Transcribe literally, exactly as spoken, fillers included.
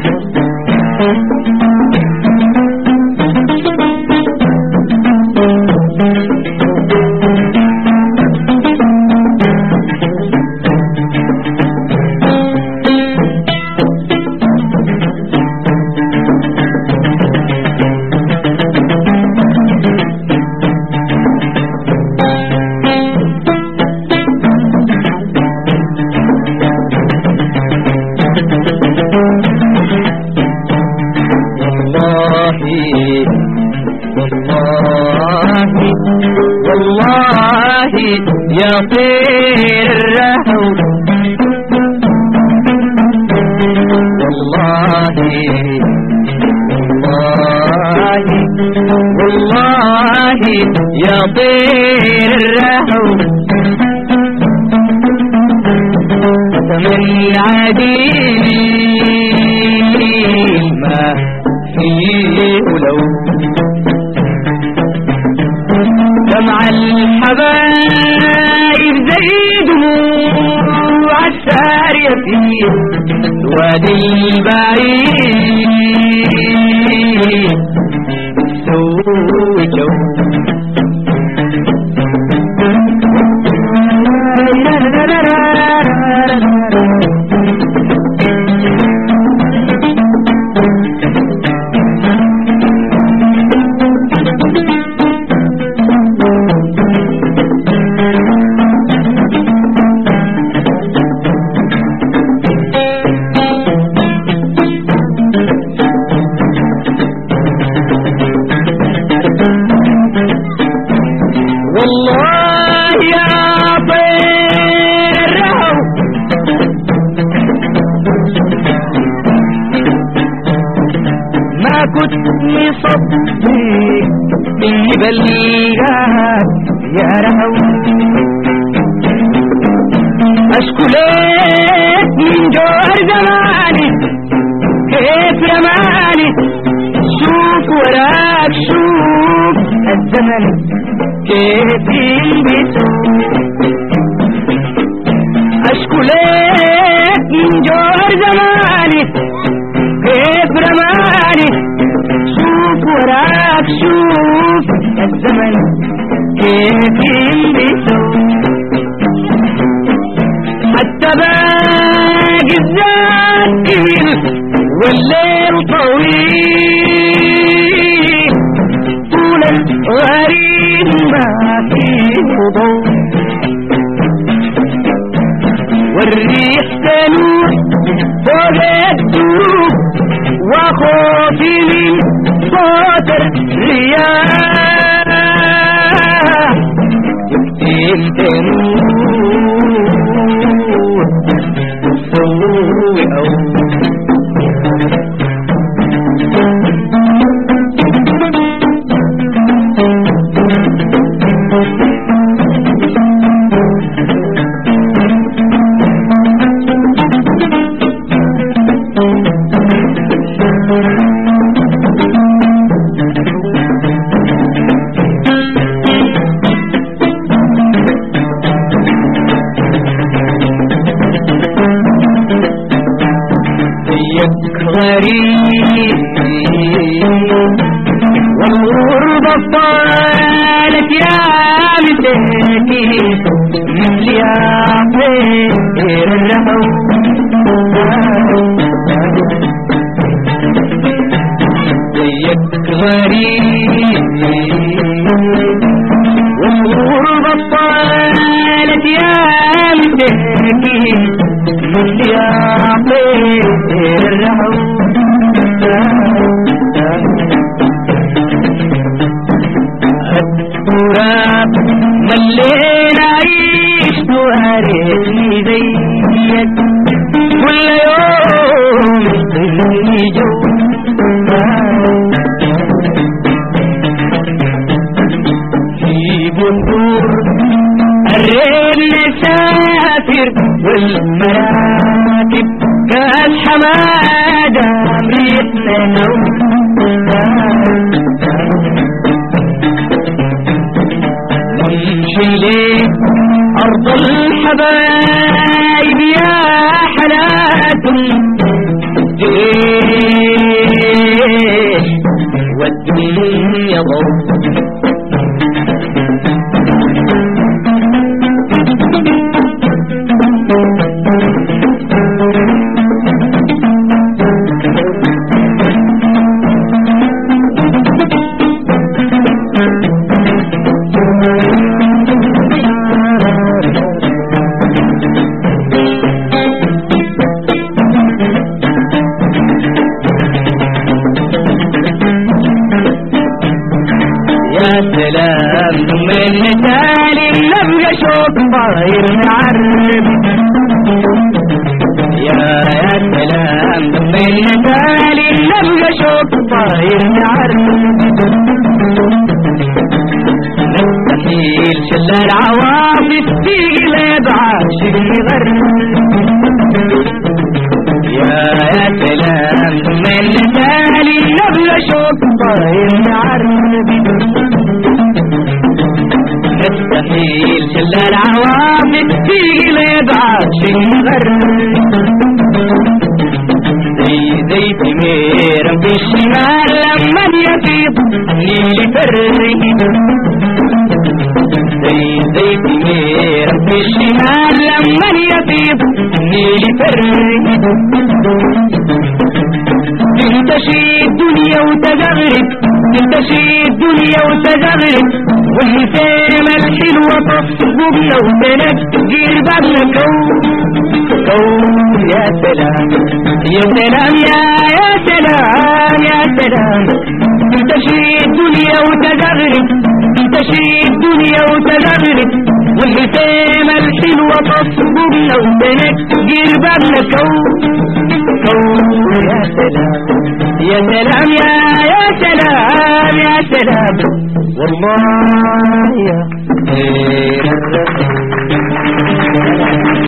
والله يا طير الرهو والله والله والله يا طير الرهو قسم العديل ما فيه ولو جمع الحبايب زي دموع السارية في وادي البعيد سوي جو والله يا طير ما كنت مصدق في بلغات يا رهو اشكو لك من جوهر زماني كيف رماني شوف وراك شوف الزمن كيف يلبسوا اشكو لك من جوهر زماني كيف رماني شوف وراك شوف الزمن كيف يلبسوا حتى باقي الزاكر والليل طويل طول الغريب ما فيه ضوء والريح تنوح فوق الدروب وخوفي من صوت الرياح يكتم تنوح تسوي أو غريب والغربة طالت يا مساكين مثل يا طير الرهو زيك غريب والغربة طالت يا مساكين مثل يا طير الرهو التراب ملينا عيش وهريتني زيك كل يوم يطلني جو في بندور الريل نسافر والمراكب كان حمادة مريتنا نوم نمشي ليه أرض الحبايب يا حلاتم سلام من مثالي نبقى شوق طاير معرب يا يا سلام من مثالي نبقى شوق طاير معرب نستحيل شل العواطف في قلب عاشق يغرب يا يا سلام من مثالي نبقى شوق طاير معرب نستحيل شل العواطف في قلب عاشق يغرب زي زي تمير في الشمال لما يفيض النيل فرق زي زي تمير في الشمال لما يفيض النيل فرق تنتشي الدنيا وتغرب تنتشي الدنيا وتغرب والهسام الحلوة تصبنا وتنجر بابنا كون كون يا سلام يا سلام يا يا سلام يا سلام تنتشي الدنيا وتغرب تنتشي الدنيا وتغرب والهسام الحلوة تصبنا وتنجر بابنا كون كون يا سلام يا سلام يا يا سلام يا سلام والله يا